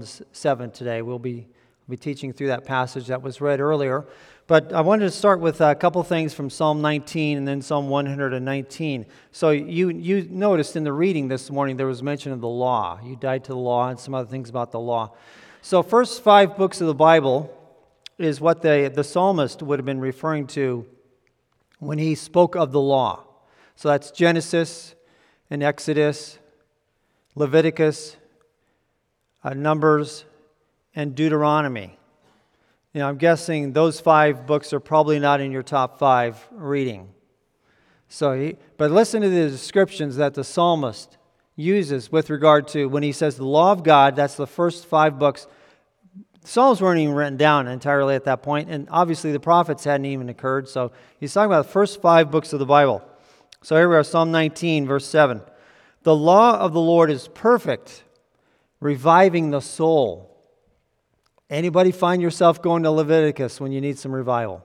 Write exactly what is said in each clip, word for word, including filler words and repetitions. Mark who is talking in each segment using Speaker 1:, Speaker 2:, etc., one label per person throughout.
Speaker 1: Romans seven today. We'll be, we'll be teaching through that passage that was read earlier. But I wanted to start with a couple things from Psalm nineteen and then Psalm one hundred nineteen. So you you noticed in the reading this morning there was mention of the law. You died to the law and some other things about the law. So first five books of the Bible is what the, the psalmist would have been referring to when he spoke of the law. So that's Genesis and Exodus, Leviticus, uh, Numbers, and Deuteronomy. You know, I'm guessing those five books are probably not in your top five reading. So, he, but listen to the descriptions that the psalmist uses with regard to when he says the law of God. That's the first five books. The Psalms weren't even written down entirely at that point, and obviously the prophets hadn't even occurred. So he's talking about the first five books of the Bible. So here we are, Psalm nineteen, verse seven. The law of the Lord is perfect, reviving the soul. Anybody find yourself going to Leviticus when you need some revival?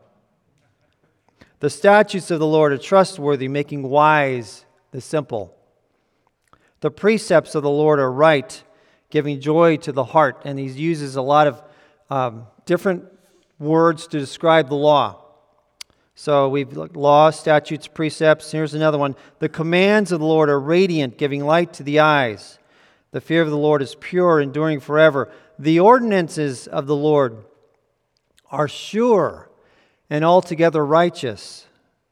Speaker 1: The statutes of the Lord are trustworthy, making wise the simple. The precepts of the Lord are right, giving joy to the heart. And he uses a lot of um, different words to describe the law. So we've looked law, statutes, precepts. Here's another one. The commands of the Lord are radiant, giving light to the eyes. The fear of the Lord is pure, enduring forever. The ordinances of the Lord are sure and altogether righteous.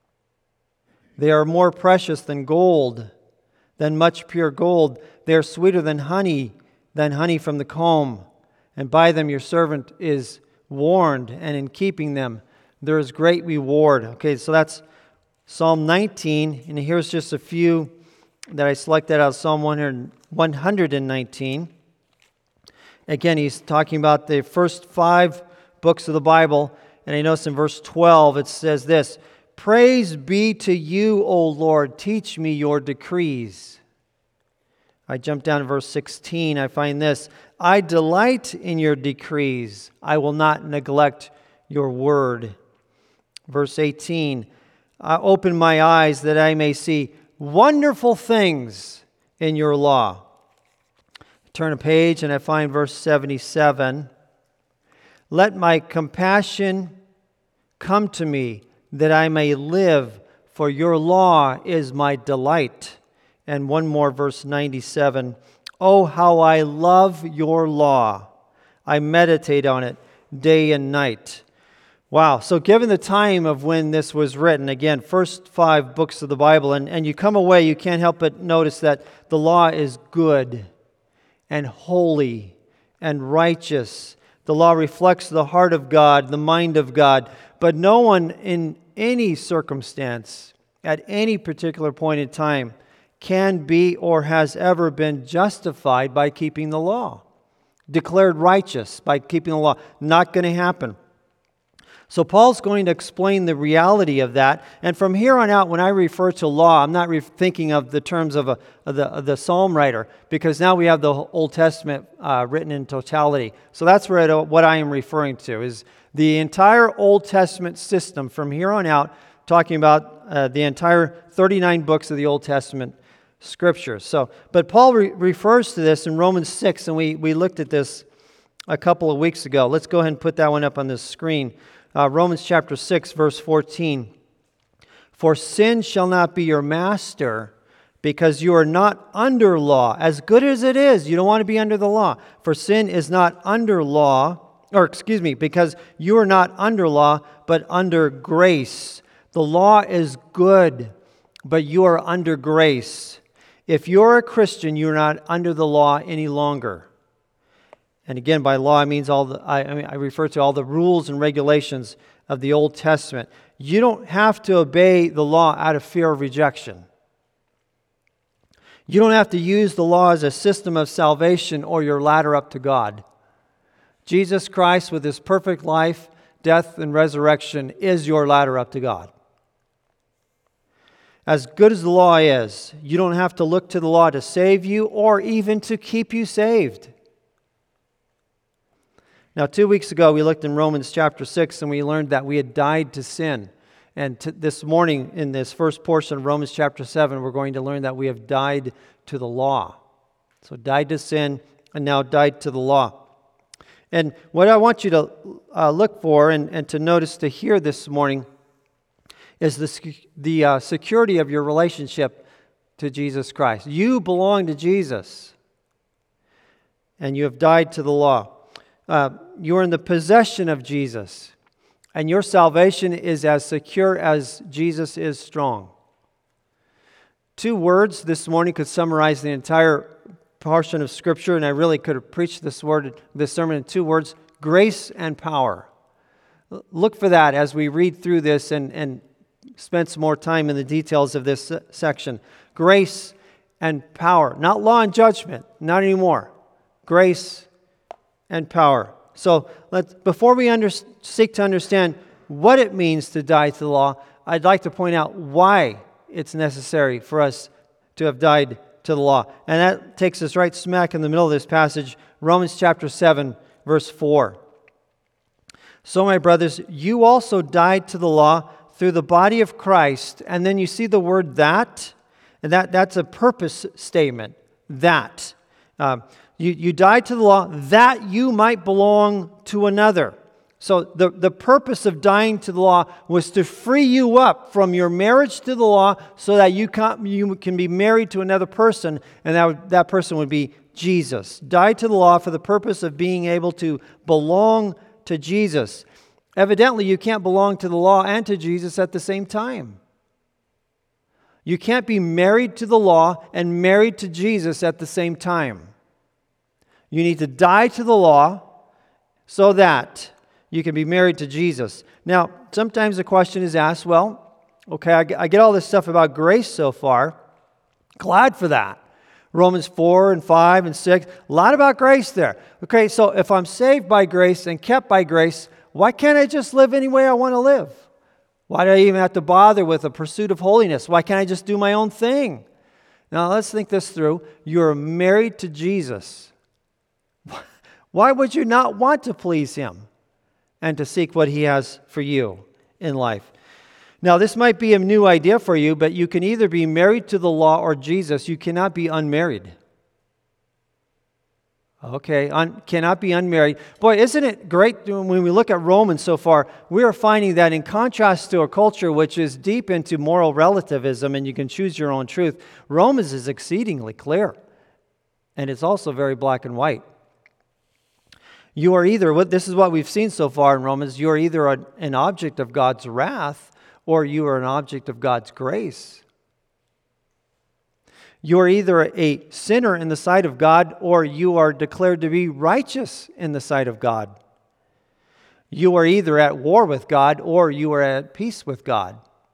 Speaker 1: They are more precious than gold, than much pure gold. They are sweeter than honey, than honey from the comb. And by them your servant is warned, and in keeping them there is great reward. Okay, so that's Psalm nineteen, and here's just a few that I selected out of Psalm one hundred nineteen. Again, he's talking about the first five books of the Bible, and I notice in verse twelve it says this, Praise be to you, O Lord, teach me your decrees. I jump down to verse sixteen, I find this, I delight in your decrees, I will not neglect your word. Verse eighteen, I open my eyes that I may see wonderful things in your law. Turn a page and I find verse seventy-seven. Let my compassion come to me that I may live, for your law is my delight. And one more, verse ninety-seven. Oh, how I love your law. I meditate on it day and night. Wow. So given the time of when this was written, again, first five books of the Bible, and, and you come away, you can't help but notice that the law is good and holy and righteous. The law reflects the heart of God, the mind of God. But no one in any circumstance, at any particular point in time, can be or has ever been justified by keeping the law. Declared righteous by keeping the law. Not going to happen. So Paul's going to explain the reality of that. And from here on out, when I refer to law, I'm not re- thinking of the terms of, a, of, the, of the psalm writer, because now we have the Old Testament uh, written in totality. So that's what I, what I am referring to, is the entire Old Testament system from here on out, talking about uh, the entire thirty-nine books of the Old Testament Scriptures. So, but Paul re- refers to this in Romans six, and we, we looked at this a couple of weeks ago. Let's go ahead and put that one up on the screen. Uh, Romans chapter six, verse fourteen. For sin shall not be your master, because you are not under law. As good as it is, you don't want to be under the law. For sin is not under law, or excuse me, because you are not under law, but under grace. The law is good, but you are under grace. If you're a Christian, you're not under the law any longer. And again, by law, I means all the, I, I, mean, I refer to all the rules and regulations of the Old Testament. You don't have to obey the law out of fear of rejection. You don't have to use the law as a system of salvation or your ladder up to God. Jesus Christ, with His perfect life, death, and resurrection, is your ladder up to God. As good as the law is, you don't have to look to the law to save you or even to keep you saved. Now, two weeks ago, we looked in Romans chapter six, and we learned that we had died to sin. And t- this morning, in this first portion of Romans chapter seven, we're going to learn that we have died to the law. So died to sin, and now died to the law. And what I want you to uh, look for and, and to notice, to hear this morning, is the, the uh, security of your relationship to Jesus Christ. You belong to Jesus, and you have died to the law. Uh, you are in the possession of Jesus, and your salvation is as secure as Jesus is strong. Two words this morning could summarize the entire portion of Scripture, and I really could have preached this word, this sermon in two words: grace and power. Look for that as we read through this and, and spend some more time in the details of this section. Grace and power. Not law and judgment, not anymore. Grace and power. So let's, before we under, seek to understand what it means to die to the law, I'd like to point out why it's necessary for us to have died to the law. And that takes us right smack in the middle of this passage, Romans chapter seven, verse four. So, my brothers, you also died to the law through the body of Christ. And then you see the word that, and that, that's a purpose statement. That. Um, you, you died to the law that you might belong to another. So the, the purpose of dying to the law was to free you up from your marriage to the law so that you can, you can be married to another person, and that, would, that person would be Jesus. Died to the law for the purpose of being able to belong to Jesus. Evidently, you can't belong to the law and to Jesus at the same time. You can't be married to the law and married to Jesus at the same time. You need to die to the law so that you can be married to Jesus. Now, sometimes the question is asked, well, okay, I get all this stuff about grace so far. Glad for that. Romans four and five and six, a lot about grace there. Okay, so if I'm saved by grace and kept by grace, why can't I just live any way I want to live? Why do I even have to bother with a pursuit of holiness? Why can't I just do my own thing? Now, let's think this through. You're married to Jesus. Why would you not want to please Him and to seek what He has for you in life? Now, this might be a new idea for you, but you can either be married to the law or Jesus. You cannot be unmarried. Okay, un, cannot be unmarried. Boy, isn't it great when we look at Romans so far, we are finding that in contrast to a culture which is deep into moral relativism and you can choose your own truth, Romans is exceedingly clear. And it's also very black and white. You are either, this is what we've seen so far in Romans, you are either an, an object of God's wrath or you are an object of God's grace. You are either a sinner in the sight of God or you are declared to be righteous in the sight of God. You are either at war with God or you are at peace with God.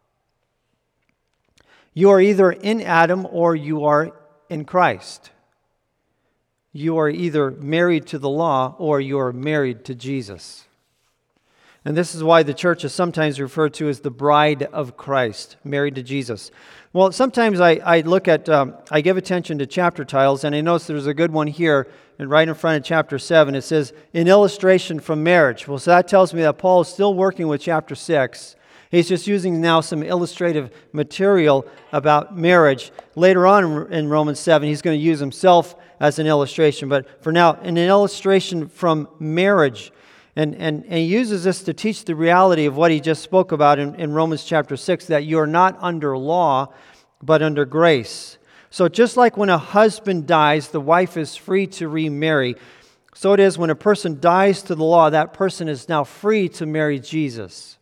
Speaker 1: You are either in Adam or you are in Christ. You are either married to the law or you are married to Jesus. And this is why the church is sometimes referred to as the bride of Christ, married to Jesus. Well, sometimes I, I look at, um, I give attention to chapter titles, and I notice there's a good one here, and right in front of chapter seven, it says, "An illustration from marriage." Well, so that tells me that Paul is still working with chapter six. He's just using now some illustrative material about marriage. Later on in Romans seven, he's going to use himself as an illustration. But for now, an illustration from marriage. And, and, and he uses this to teach the reality of what he just spoke about in, in Romans chapter six, that you are not under law, but under grace. So just like when a husband dies, the wife is free to remarry. So it is when a person dies to the law, that person is now free to marry Jesus.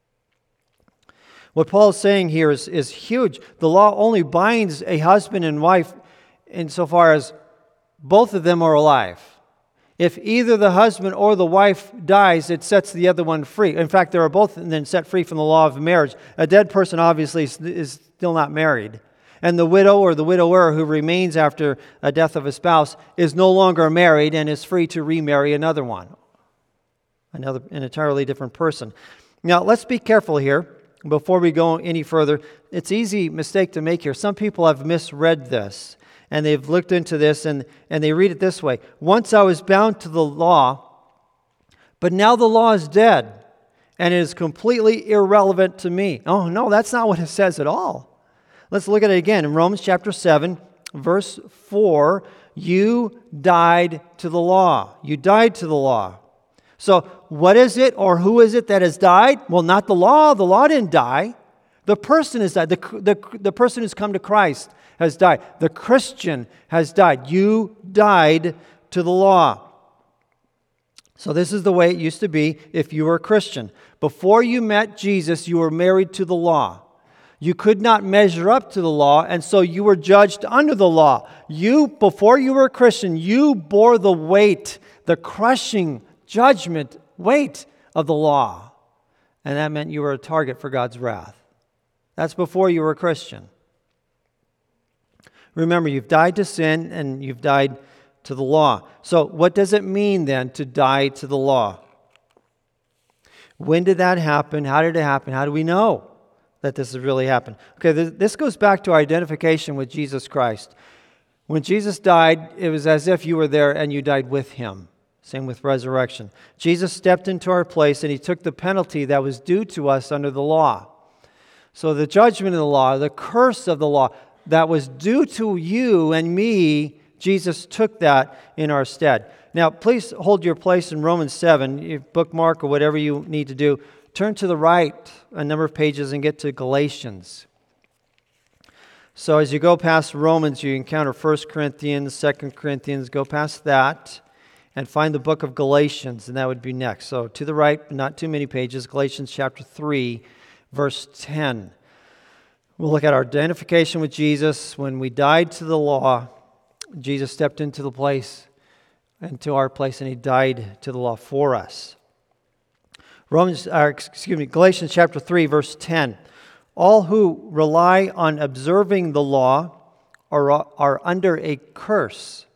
Speaker 1: What Paul is saying here is, is huge. The law only binds a husband and wife insofar as both of them are alive. If either the husband or the wife dies, it sets the other one free. In fact, they are both then set free from the law of marriage. A dead person obviously is still not married. And the widow or the widower who remains after a death of a spouse is no longer married and is free to remarry another one. Another, an entirely different person. Now, let's be careful here before we go any further. It's an easy mistake to make here. Some people have misread this. And they've looked into this and, and they read it this way. Once I was bound to the law, but now the law is dead and it is completely irrelevant to me. Oh, no, that's not what it says at all. Let's look at it again. In Romans chapter seven, verse four, you died to the law. You died to the law. So what is it or who is it that has died? Well, not the law. The law didn't die. The person has died. The, the, the person who's come to Christ has died. The Christian has died. You died to the law. So this is the way it used to be if you were a Christian. Before you met Jesus, you were married to the law. You could not measure up to the law, and so you were judged under the law. You, before you were a Christian, you bore the weight, the crushing judgment weight of the law. And that meant you were a target for God's wrath. That's before you were a Christian. Remember, you've died to sin and you've died to the law. So what does it mean then to die to the law? When did that happen? How did it happen? How do we know that this has really happened? Okay, this goes back to our identification with Jesus Christ. When Jesus died, it was as if you were there and you died with Him. Same with resurrection. Jesus stepped into our place and He took the penalty that was due to us under the law. So the judgment of the law, the curse of the law that was due to you and me, Jesus took that in our stead. Now, please hold your place in Romans seven. You bookmark or whatever you need to do. Turn to the right a number of pages and get to Galatians. So as you go past Romans, you encounter First Corinthians, Second Corinthians. Go past that and find the book of Galatians, and that would be next. So to the right, not too many pages, Galatians chapter three, verse ten. We'll look at our identification with Jesus. When we died to the law, Jesus stepped into the place, into our place, and He died to the law for us. Romans, or excuse me, Galatians chapter three, verse ten. All who rely on observing the law are, are under a curse.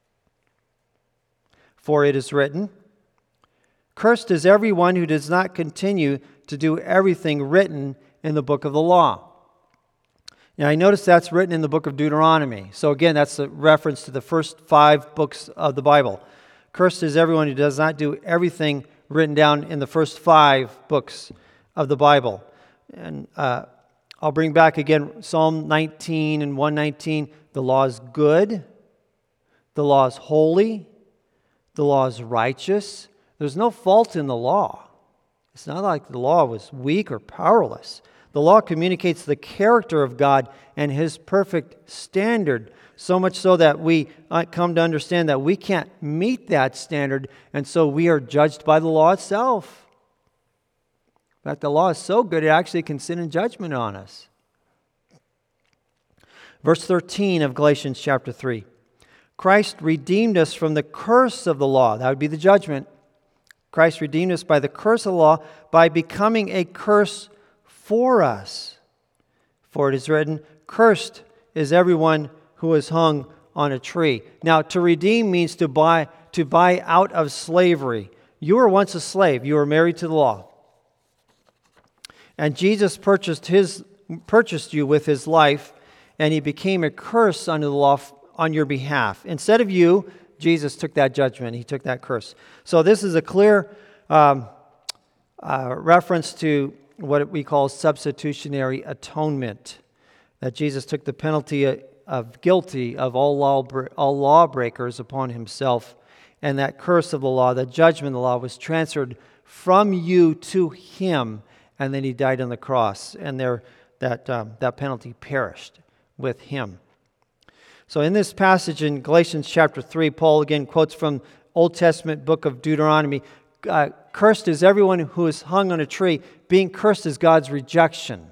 Speaker 1: For it is written, "Cursed is everyone who does not continue to do everything written in the book of the law." Now, I notice that's written in the book of Deuteronomy. So again, that's a reference to the first five books of the Bible. Cursed is everyone who does not do everything written down in the first five books of the Bible. And uh, I'll bring back again Psalm nineteen and one nineteen. The law is good. The law is holy. The law is righteous. There's no fault in the law. It's not like the law was weak or powerless. The law communicates the character of God and His perfect standard, so much so that we come to understand that we can't meet that standard, and so we are judged by the law itself. In fact, the law is so good it actually can sit in judgment on us. Verse thirteen of Galatians chapter three. Christ redeemed us from the curse of the law. That would be the judgment. Christ redeemed us by the curse of the law by becoming a curse for us. For it is written, "Cursed is everyone who is hung on a tree." Now, to redeem means to buy, to buy out of slavery. You were once a slave. You were married to the law. And Jesus purchased his purchased you with His life, and He became a curse under the law on your behalf. Instead of you, Jesus took that judgment. He took that curse. So this is a clear um, uh, reference to what we call substitutionary atonement, that Jesus took the penalty of guilty of all law all lawbreakers upon Himself, and that curse of the law, the judgment of the law, was transferred from you to Him, and then He died on the cross, and there that um, that penalty perished with Him. So in this passage in Galatians chapter three, Paul again quotes from Old Testament book of Deuteronomy. Uh, cursed is everyone who is hung on a tree. Being cursed is God's rejection.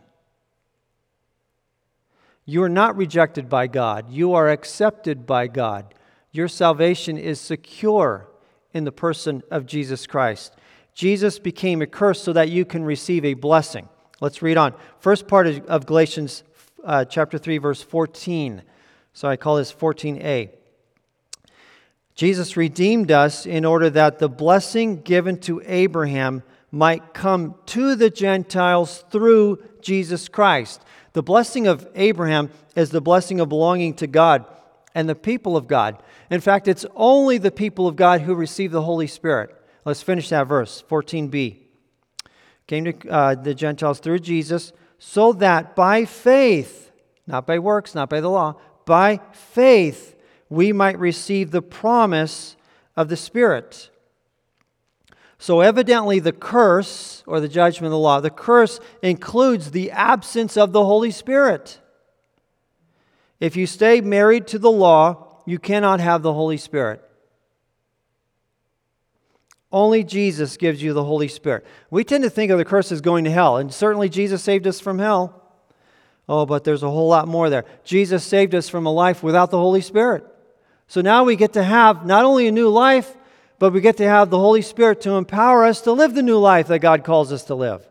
Speaker 1: You are not rejected by God. You are accepted by God. Your salvation is secure in the person of Jesus Christ. Jesus became a curse so that you can receive a blessing. Let's read on. First part of Galatians uh, chapter three, verse fourteen. So I call this fourteen a. Jesus redeemed us in order that the blessing given to Abraham might come to the Gentiles through Jesus Christ. The blessing of Abraham is the blessing of belonging to God and the people of God. In fact, it's only the people of God who receive the Holy Spirit. Let's finish that verse, fourteen b. Came to uh, the Gentiles through Jesus, so that by faith, not by works, not by the law, by faith, we might receive the promise of the Spirit. So evidently the curse, or the judgment of the law, the curse includes the absence of the Holy Spirit. If you stay married to the law, you cannot have the Holy Spirit. Only Jesus gives you the Holy Spirit. We tend to think of the curse as going to hell, and certainly Jesus saved us from hell. Oh, but there's a whole lot more there. Jesus saved us from a life without the Holy Spirit. So now we get to have not only a new life, but we get to have the Holy Spirit to empower us to live the new life that God calls us to live.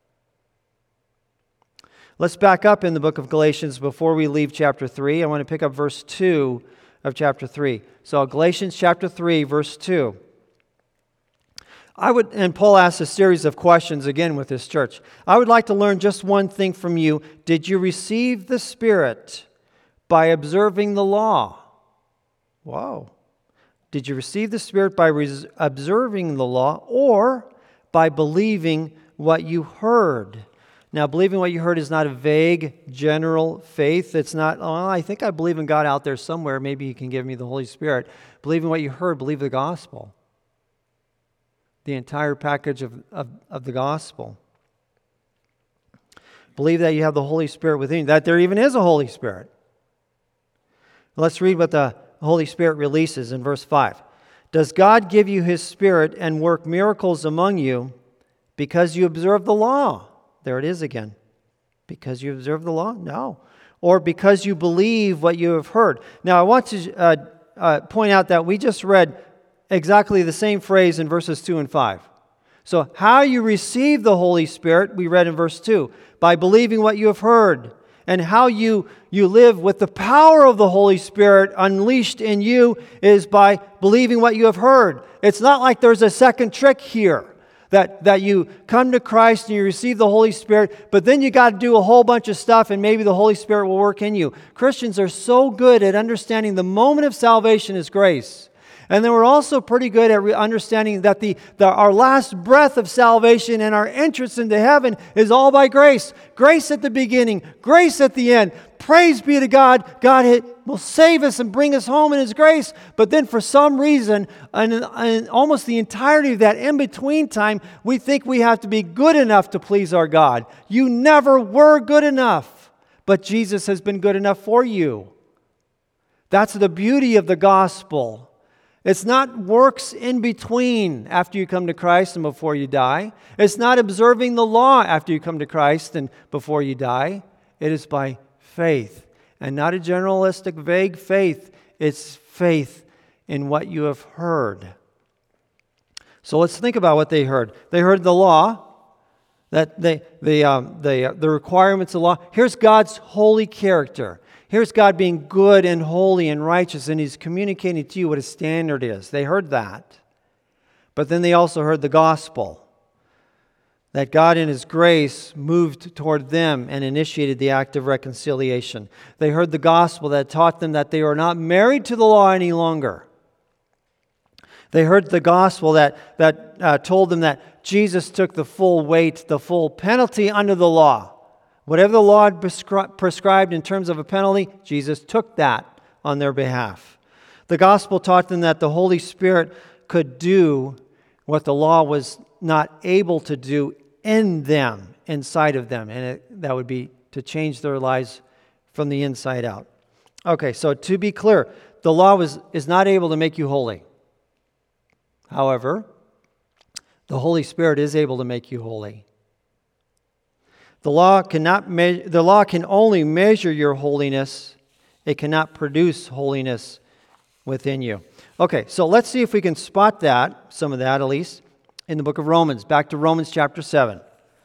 Speaker 1: Let's back up in the book of Galatians before we leave chapter three. I want to pick up verse two of chapter three. So Galatians chapter three, verse two. I would, and Paul asks a series of questions again with this church. I would like to learn just one thing from you. Did you receive the Spirit by observing the law? Wow. Did you receive the Spirit by res- observing the law or by believing what you heard? Now, believing what you heard is not a vague, general faith. It's not, oh, I think I believe in God out there somewhere. Maybe He can give me the Holy Spirit. Believing what you heard, believe the gospel. The entire package of, of, of the gospel. Believe that you have the Holy Spirit within you, that there even is a Holy Spirit. Let's read what the Holy Spirit releases in verse five. Does God give you His Spirit and work miracles among you because you observe the law? There it is again. Because you observe the law? No. Or because you believe what you have heard. Now I want to uh, uh, point out that we just read exactly the same phrase in verses two and five. So how you receive the Holy Spirit, we read in verse two, by believing what you have heard. And how you, you live with the power of the Holy Spirit unleashed in you is by believing what you have heard. It's not like there's a second trick here. That, that you come to Christ and you receive the Holy Spirit, but then you got to do a whole bunch of stuff and maybe the Holy Spirit will work in you. Christians are so good at understanding the moment of salvation is grace. And then we're also pretty good at re- understanding that the, the our last breath of salvation and our entrance into heaven is all by grace. Grace at the beginning, grace at the end. Praise be to God. God will save us and bring us home in His grace. But then for some reason, and, and almost the entirety of that in-between time, we think we have to be good enough to please our God. You never were good enough, but Jesus has been good enough for you. That's the beauty of the gospel. It's not works in between after you come to Christ and before you die. It's not observing the law after you come to Christ and before you die. It is by faith, and not a generalistic, vague faith. It's faith in what you have heard. So let's think about what they heard. They heard the law, that they, the, um, the, uh, the requirements of the law. Here's God's holy character. Here's God being good and holy and righteous, and He's communicating to you what His standard is. They heard that. But then they also heard the gospel. That God in His grace moved toward them and initiated the act of reconciliation. They heard the gospel that taught them that they were not married to the law any longer. They heard the gospel that, that uh, told them that Jesus took the full weight, the full penalty under the law. Whatever the law had prescri- prescribed in terms of a penalty, Jesus took that on their behalf. The gospel taught them that the Holy Spirit could do what the law was not able to do in them, inside of them. And it, that would be to change their lives from the inside out. Okay, so to be clear, the law was, is not able to make you holy. However, the Holy Spirit is able to make you holy. The law cannot me- the law can only measure your holiness. It cannot produce holiness within you. Okay, so let's see if we can spot that, some of that at least, in the book of Romans. Back to Romans chapter seven.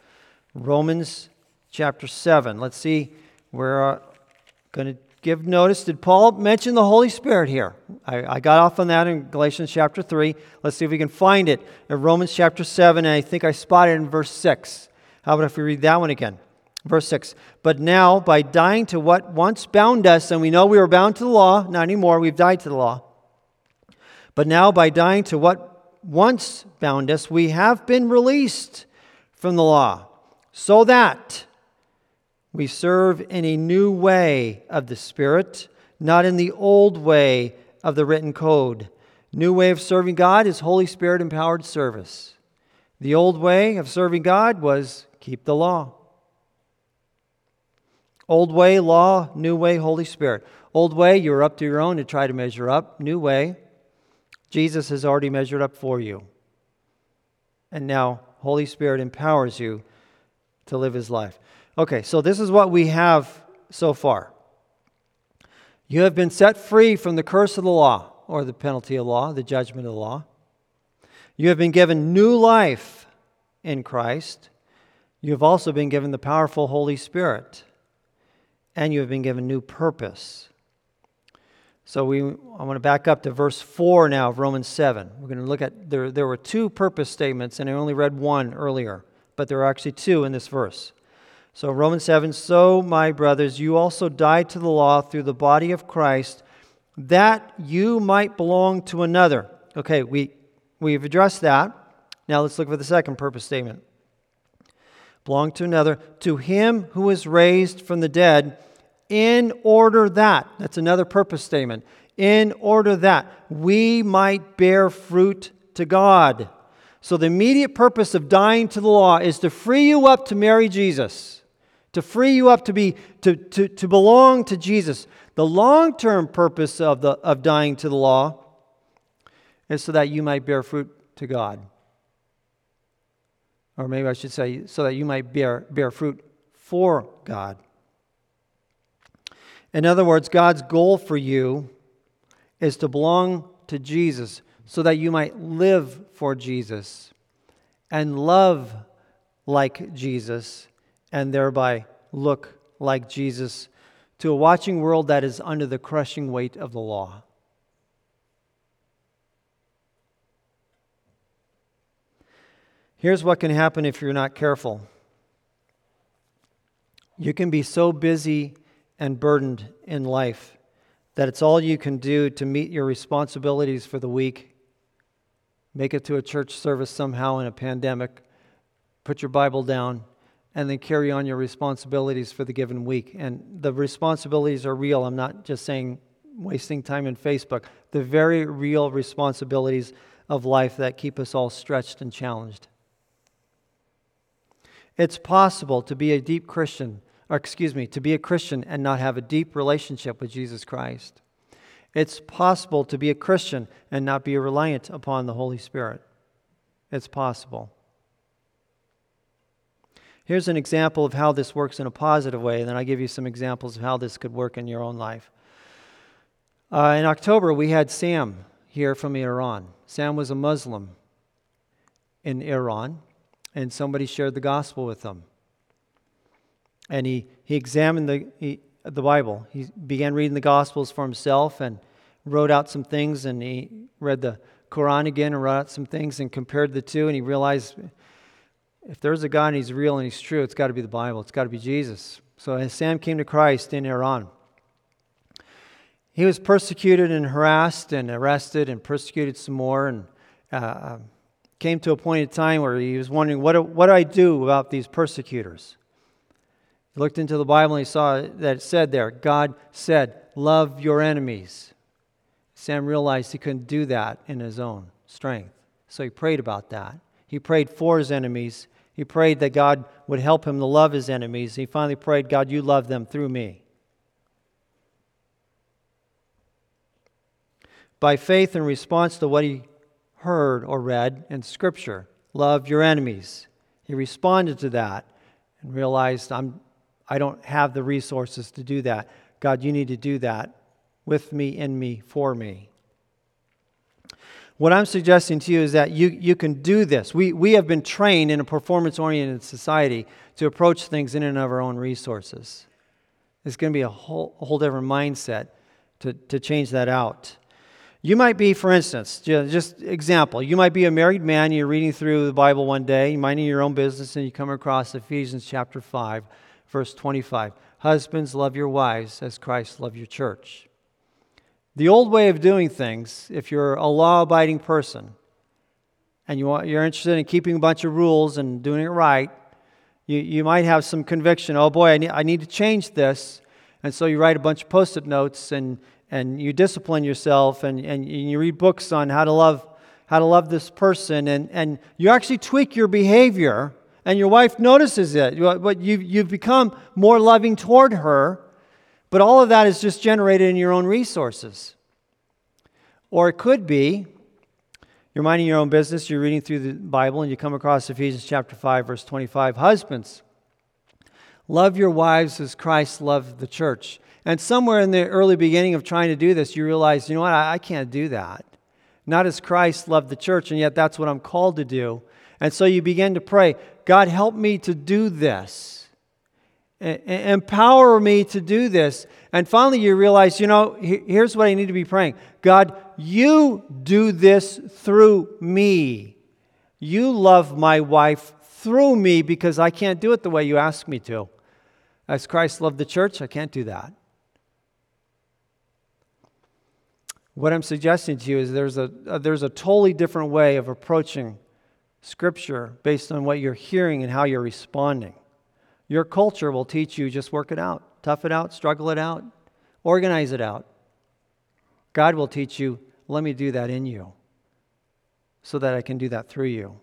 Speaker 1: Romans chapter seven. Let's see, we're uh, going to give notice. Did Paul mention the Holy Spirit here? I, I got off on that in Galatians chapter three. Let's see if we can find it in Romans chapter seven, and I think I spotted it in verse six. How about if we read that one again? Verse six. But now, by dying to what once bound us, and we know we were bound to the law, not anymore, we've died to the law. But now, by dying to what once bound us, we have been released from the law, so that we serve in a new way of the Spirit, not in the old way of the written code. New way of serving God is Holy Spirit empowered service. The old way of serving God was keep the law. Old way, law. New way, Holy Spirit. Old way, you're up to your own to try to measure up. New way, Jesus has already measured up for you. And now, Holy Spirit empowers you to live His life. Okay, so this is what we have so far. You have been set free from the curse of the law, or the penalty of law, the judgment of the law. You have been given new life in Christ. You have also been given the powerful Holy Spirit. And you have been given new purpose. So we, I want to back up to verse four now of Romans seven. We're going to look at, there, there were two purpose statements, and I only read one earlier, but there are actually two in this verse. So Romans seven, so my brothers, you also died to the law through the body of Christ, that you might belong to another. Okay, we, we've addressed that. Now let's look for the second purpose statement. Belong to another, to Him who was raised from the dead, in order that, that's another purpose statement, in order that we might bear fruit to God. So the immediate purpose of dying to the law is to free you up to marry Jesus, to free you up to be to, to, to belong to Jesus. The long-term purpose of the of dying to the law is so that you might bear fruit to God. Or maybe I should say, so that you might bear, bear fruit for God. In other words, God's goal for you is to belong to Jesus so that you might live for Jesus and love like Jesus and thereby look like Jesus to a watching world that is under the crushing weight of the law. Here's what can happen if you're not careful. You can be so busy and burdened in life that it's all you can do to meet your responsibilities for the week, make it to a church service somehow in a pandemic, put your Bible down, and then carry on your responsibilities for the given week. And the responsibilities are real. I'm not just saying wasting time in Facebook. The very real responsibilities of life that keep us all stretched and challenged. It's possible to be a deep Christian, or excuse me, to be a Christian and not have a deep relationship with Jesus Christ. It's possible to be a Christian and not be reliant upon the Holy Spirit. It's possible. Here's an example of how this works in a positive way, and then I'll give you some examples of how this could work in your own life. Uh, in October, we had Sam here from Iran. Sam was a Muslim in Iran, and somebody shared the gospel with him. And he, he examined the, he, the Bible. He began reading the Gospels for himself and wrote out some things, and he read the Quran again and wrote out some things and compared the two, and he realized if there's a God and He's real and He's true, it's got to be the Bible. It's got to be Jesus. So as Sam came to Christ in Iran, he was persecuted and harassed and arrested and persecuted some more, and uh, came to a point in time where he was wondering, what do, what do I do about these persecutors? He looked into the Bible and he saw that it said there, God said, love your enemies. Sam realized he couldn't do that in his own strength. So he prayed about that. He prayed for his enemies. He prayed that God would help him to love his enemies. He finally prayed, God, you love them through me. By faith, in response to what he heard or read in Scripture, love your enemies, he responded to that and realized, I'm, I don't have the resources to do that. God, you need to do that with me, in me, for me. What I'm suggesting to you is that you, you can do this. We, we have been trained in a performance-oriented society to approach things in and of our own resources. It's going to be a whole, a whole different mindset to, to change that out. You might be, for instance, just example, you might be a married man, you're reading through the Bible one day, you're minding your own business, and you come across Ephesians chapter five, verse twenty-five. Husbands, love your wives as Christ loved your church. The old way of doing things, if you're a law-abiding person, and you want, you're interested in keeping a bunch of rules and doing it right, you, you might have some conviction, oh boy, I need, I need to change this, and so you write a bunch of post-it notes and And you discipline yourself, and, and you read books on how to love how to love this person, and, and you actually tweak your behavior, and your wife notices it, but you've, you've become more loving toward her, but all of that is just generated in your own resources. Or it could be, you're minding your own business, you're reading through the Bible, and you come across Ephesians chapter five, verse twenty-five. Husbands, love your wives as Christ loved the church. And somewhere in the early beginning of trying to do this, you realize, you know what, I, I can't do that. Not as Christ loved the church, and yet that's what I'm called to do. And so you begin to pray, God, help me to do this. E- empower me to do this. And finally you realize, you know, he- here's what I need to be praying. God, you do this through me. You love my wife through me because I can't do it the way you ask me to. As Christ loved the church, I can't do that. What I'm suggesting to you is there's a, a there's a totally different way of approaching Scripture based on what you're hearing and how you're responding. Your culture will teach you just work it out, tough it out, struggle it out, organize it out. God will teach you, let me do that in you so that I can do that through you.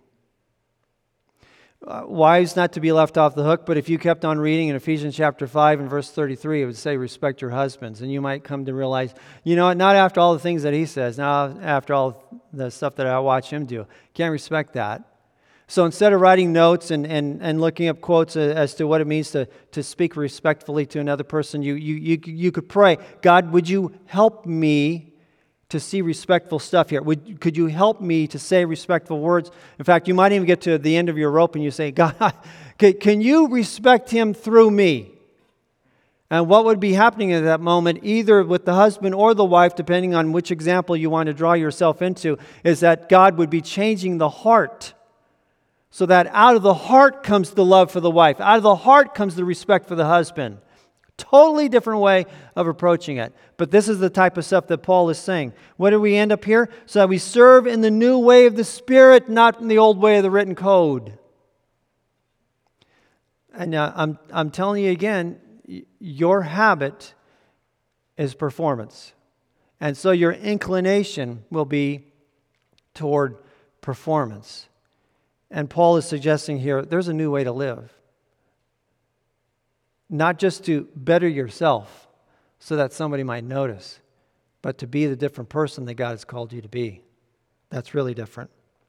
Speaker 1: Uh, wives, not to be left off the hook, but if you kept on reading in Ephesians chapter five and verse thirty-three, it would say, respect your husbands. And you might come to realize, you know what, not after all the things that he says, not after all the stuff that I watch him do. Can't respect that. So instead of writing notes and, and, and looking up quotes as to what it means to, to speak respectfully to another person, you, you, you, you could pray, God, would you help me to see respectful stuff here? Would, could you help me to say respectful words? In fact, you might even get to the end of your rope and you say, God, can, can you respect him through me? And what would be happening at that moment, either with the husband or the wife, depending on which example you want to draw yourself into, is that God would be changing the heart. So that out of the heart comes the love for the wife. Out of the heart comes the respect for the husband. Totally different way of approaching it. But this is the type of stuff that Paul is saying. What do we end up here? So that we serve in the new way of the Spirit, not in the old way of the written code. And uh, I'm, I'm telling you again, your habit is performance. And so your inclination will be toward performance. And Paul is suggesting here, there's a new way to live. Not just to better yourself so that somebody might notice, but to be the different person that God has called you to be. That's really different.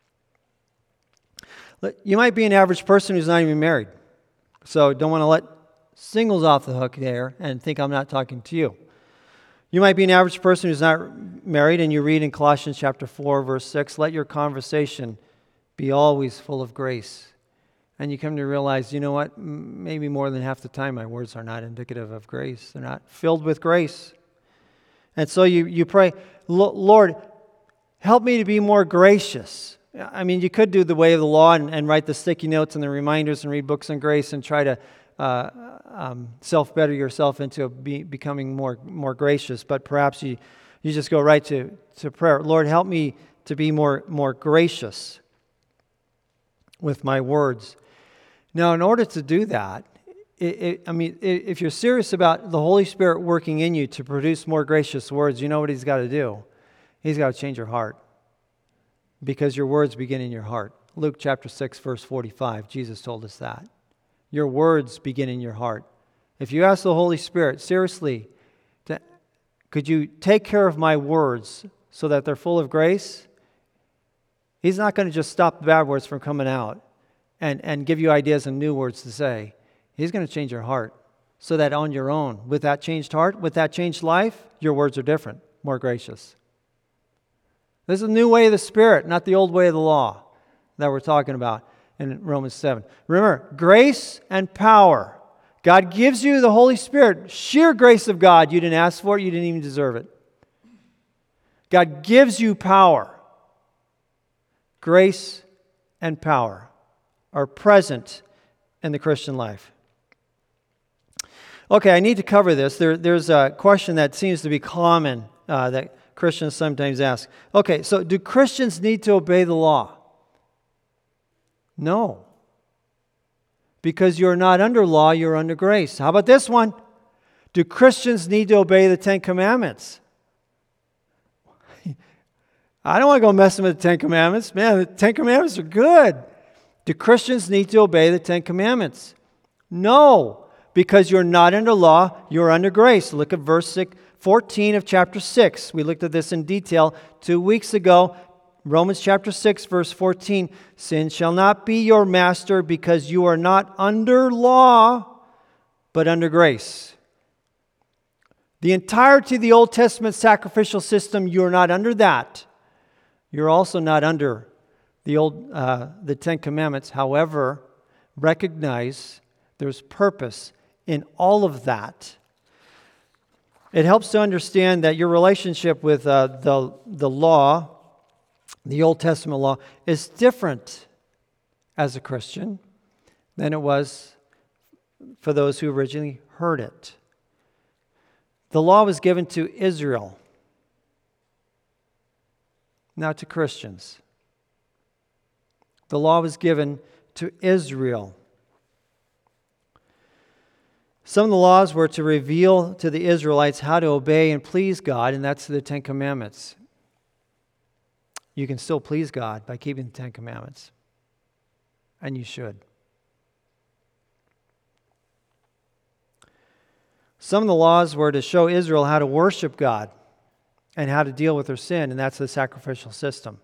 Speaker 1: You might be an average person who's not even married. So don't want to let singles off the hook there and think I'm not talking to you. You might be an average person who's not married, and you read in Colossians chapter four, verse six, let your conversation be always full of grace. And you come to realize, you know what, maybe more than half the time my words are not indicative of grace. They're not filled with grace. And so you, you pray, Lord, help me to be more gracious. I mean, you could do the way of the law and, and write the sticky notes and the reminders and read books on grace and try to uh, um, self-better yourself into be, becoming more, more gracious. But perhaps you, you just go right to, to prayer. Lord, help me to be more, more gracious with my words. Now, in order to do that, it, it, I mean, it, if you're serious about the Holy Spirit working in you to produce more gracious words, you know what He's got to do? He's got to change your heart. Because your words begin in your heart. Luke chapter six, verse forty-five, Jesus told us that. Your words begin in your heart. If you ask the Holy Spirit, seriously, to, could you take care of my words so that they're full of grace? He's not going to just stop the bad words from coming out and, and give you ideas and new words to say. He's going to change your heart so that on your own, with that changed heart, with that changed life, your words are different, more gracious. This is a new way of the Spirit, not the old way of the law that we're talking about in Romans seven. Remember, grace and power. God gives you the Holy Spirit, sheer grace of God. You didn't ask for it, you didn't even deserve it. God gives you power. Grace and power are present in the Christian life. Okay, I need to cover this. There, there's a question that seems to be common uh, that Christians sometimes ask. Okay, so do Christians need to obey the law? No. Because you're not under law, you're under grace. How about this one? Do Christians need to obey the Ten Commandments? I don't want to go messing with the Ten Commandments. Man, the Ten Commandments are good. Do Christians need to obey the Ten Commandments? No, because you're not under law, you're under grace. Look at verse fourteen of chapter six. We looked at this in detail two weeks ago. Romans chapter six, verse fourteen. Sin shall not be your master, because you are not under law, but under grace. The entirety of the Old Testament sacrificial system, you're not under that. You're also not under the old, uh, the Ten Commandments. However, recognize there's purpose in all of that. It helps to understand that your relationship with uh, the, the law, the Old Testament law, is different as a Christian than it was for those who originally heard it. The law was given to Israel, not to Christians. The law was given to Israel. Some of the laws were to reveal to the Israelites how to obey and please God, and that's the Ten Commandments. You can still please God by keeping the Ten Commandments, and you should. Some of the laws were to show Israel how to worship God and how to deal with their sin, and that's the sacrificial system.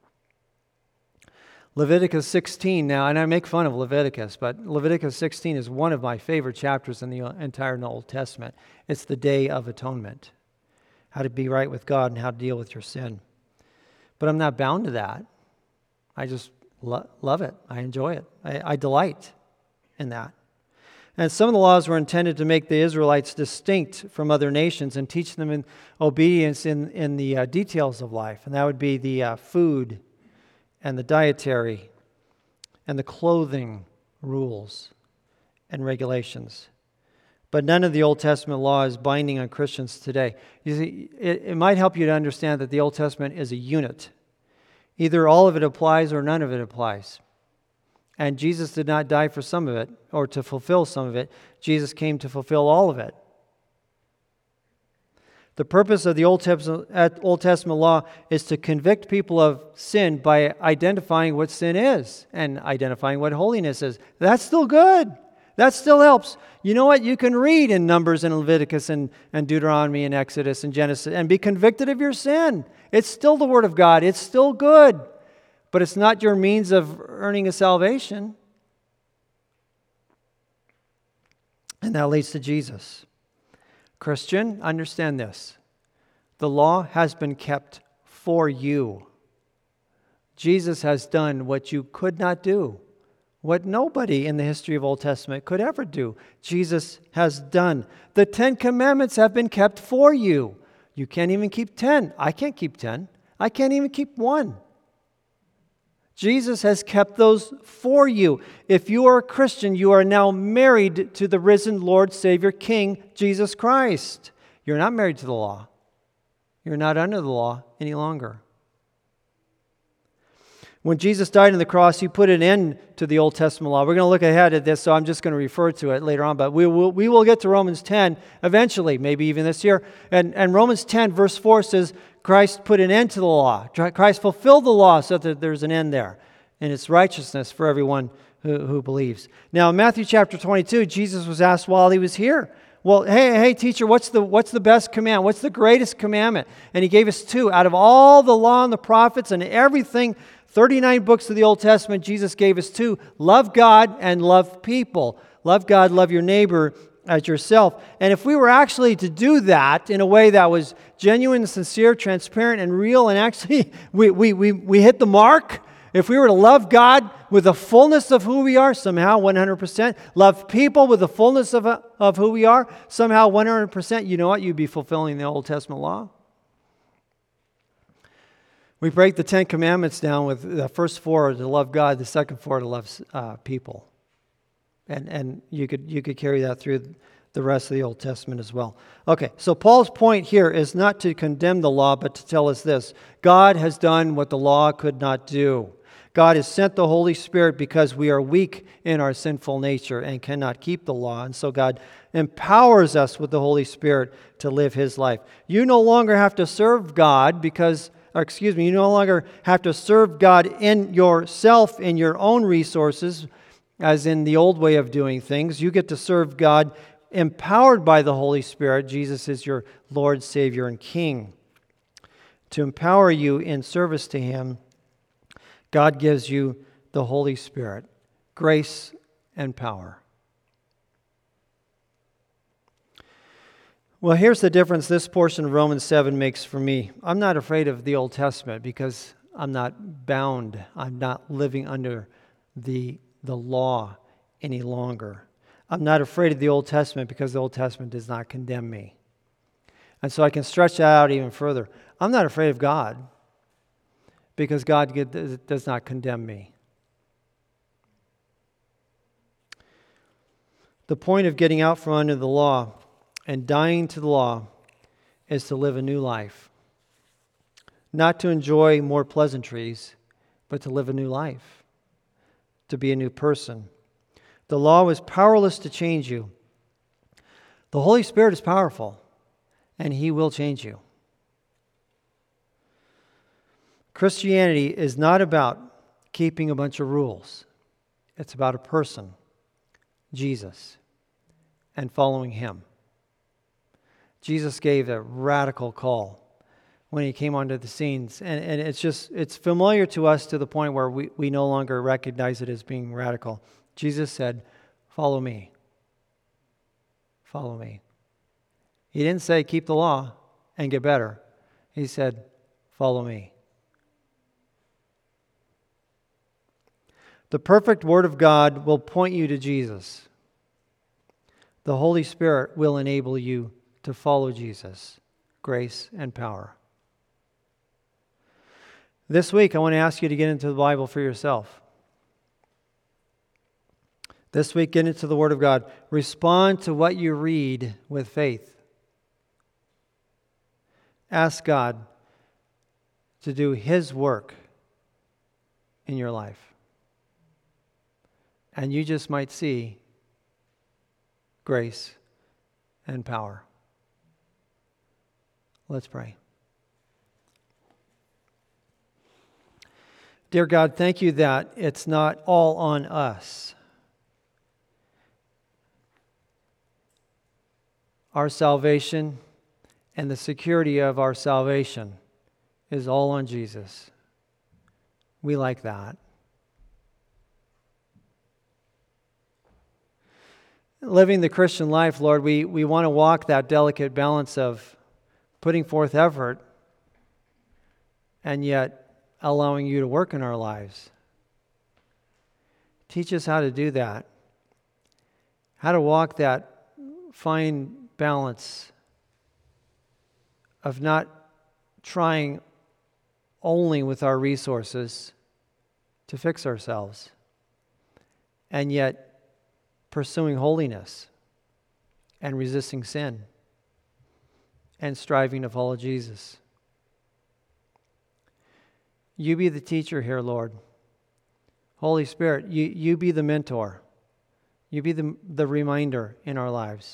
Speaker 1: Leviticus sixteen now, and I make fun of Leviticus, but Leviticus sixteen is one of my favorite chapters in the entire Old Testament. It's the Day of Atonement, how to be right with God and how to deal with your sin. But I'm not bound to that. I just lo- love it. I enjoy it. I, I delight in that. And some of the laws were intended to make the Israelites distinct from other nations and teach them in obedience in, in the uh, details of life. And that would be the uh, food and the dietary and the clothing rules and regulations. But none of the Old Testament law is binding on Christians today. You see, it, it might help you to understand that the Old Testament is a unit. Either all of it applies or none of it applies. And Jesus did not die for some of it or to fulfill some of it. Jesus came to fulfill all of it. The purpose of the Old Testament, Old Testament law is to convict people of sin by identifying what sin is and identifying what holiness is. That's still good. That still helps. You know what? You can read in Numbers and Leviticus and, and Deuteronomy and Exodus and Genesis and be convicted of your sin. It's still the Word of God. It's still good. But it's not your means of earning a salvation. And that leads to Jesus. Christian, understand this. The law has been kept for you. Jesus has done what you could not do, what nobody in the history of Old Testament could ever do. Jesus has done. The Ten Commandments have been kept for you. You can't even keep ten. I can't keep ten. I can't even keep one. Jesus has kept those for you. If you are a Christian, you are now married to the risen Lord, Savior, King, Jesus Christ. You're not married to the law. You're not under the law any longer. When Jesus died on the cross, He put an end to the Old Testament law. We're going to look ahead at this, so I'm just going to refer to it later on. But we will, we will get to Romans ten eventually, maybe even this year. And, and Romans ten, verse four says, Christ put an end to the law. Christ fulfilled the law so that there's an end there. And it's righteousness for everyone who, who believes. Now, in Matthew chapter twenty-two, Jesus was asked while He was here, well, hey, hey, teacher, what's the what's the best command? What's the greatest commandment? And He gave us two. Out of all the law and the prophets and everything, thirty-nine books of the Old Testament, Jesus gave us two. Love God and love people. Love God, love your neighbor as yourself. And if we were actually to do that in a way that was genuine, sincere, transparent, and real, and actually we, we, we, we hit the mark, if we were to love God with the fullness of who we are, somehow one hundred percent, love people with the fullness of, of who we are, somehow one hundred percent, you know what? You'd be fulfilling the Old Testament law. We break the Ten Commandments down with the first four to love God, the second four to love uh, people. And and you could you could carry that through the rest of the Old Testament as well. Okay, so Paul's point here is not to condemn the law, but to tell us this. God has done what the law could not do. God has sent the Holy Spirit because we are weak in our sinful nature and cannot keep the law. And so God empowers us with the Holy Spirit to live His life. You no longer have to serve God because or excuse me, you no longer have to serve God in yourself, in your own resources, as in the old way of doing things. You get to serve God empowered by the Holy Spirit. Jesus is your Lord, Savior, and King. To empower you in service to Him, God gives you the Holy Spirit, grace and power. Well, here's the difference this portion of Romans seven makes for me. I'm not afraid of the Old Testament because I'm not bound. I'm not living under the, the law any longer. I'm not afraid of the Old Testament because the Old Testament does not condemn me. And so I can stretch that out even further. I'm not afraid of God because God does not condemn me. The point of getting out from under the law and dying to the law is to live a new life. Not to enjoy more pleasantries, but to live a new life. To be a new person. The law was powerless to change you. The Holy Spirit is powerful, and He will change you. Christianity is not about keeping a bunch of rules. It's about a person, Jesus, and following Him. Jesus gave a radical call when He came onto the scenes. And, and it's just, it's familiar to us to the point where we, we no longer recognize it as being radical. Jesus said, follow me. Follow me. He didn't say, keep the law and get better. He said, follow me. The perfect Word of God will point you to Jesus. The Holy Spirit will enable you to follow Jesus, grace and power. This week, I want to ask you to get into the Bible for yourself. This week, get into the Word of God. Respond to what you read with faith. Ask God to do His work in your life. And you just might see grace and power. Let's pray. Dear God, thank you that it's not all on us. Our salvation and the security of our salvation is all on Jesus. We like that. Living the Christian life, Lord, we, we want to walk that delicate balance of putting forth effort and yet allowing you to work in our lives. Teach us how to do that. How to walk that fine balance of not trying only with our resources to fix ourselves and yet pursuing holiness and resisting sin and striving to follow Jesus. You be the teacher here, Lord. Holy Spirit, you, you be the mentor. You be the, the reminder in our lives.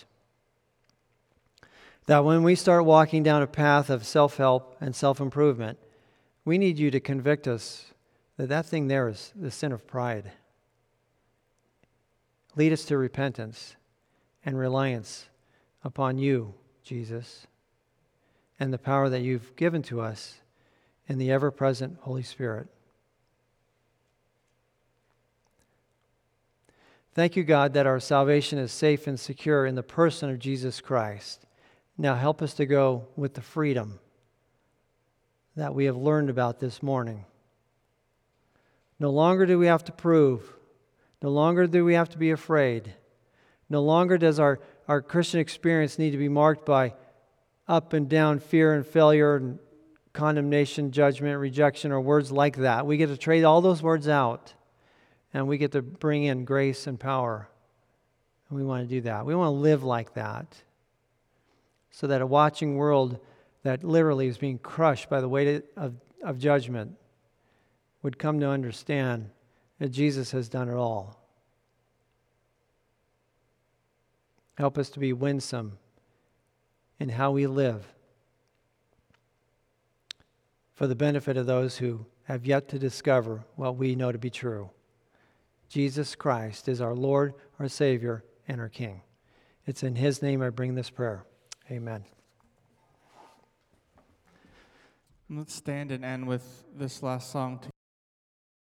Speaker 1: That when we start walking down a path of self-help and self-improvement, we need you to convict us that that thing there is the sin of pride. Lead us to repentance and reliance upon you, Jesus, and the power that you've given to us in the ever-present Holy Spirit. Thank you, God, that our salvation is safe and secure in the person of Jesus Christ. Now help us to go with the freedom that we have learned about this morning. No longer do we have to prove. No longer do we have to be afraid. No longer does our, our Christian experience need to be marked by up and down fear and failure and condemnation, judgment, rejection, or words like that. We get to trade all those words out, and we get to bring in grace and power. And we want to do that. We want to live like that, so that a watching world that literally is being crushed by the weight of, of judgment would come to understand that Jesus has done it all. Help us to be winsome in how we live for the benefit of those who have yet to discover what we know to be true. Jesus Christ is our Lord, our Savior, and our King. It's in His name I bring this prayer. Amen.
Speaker 2: Let's stand and end with this last song.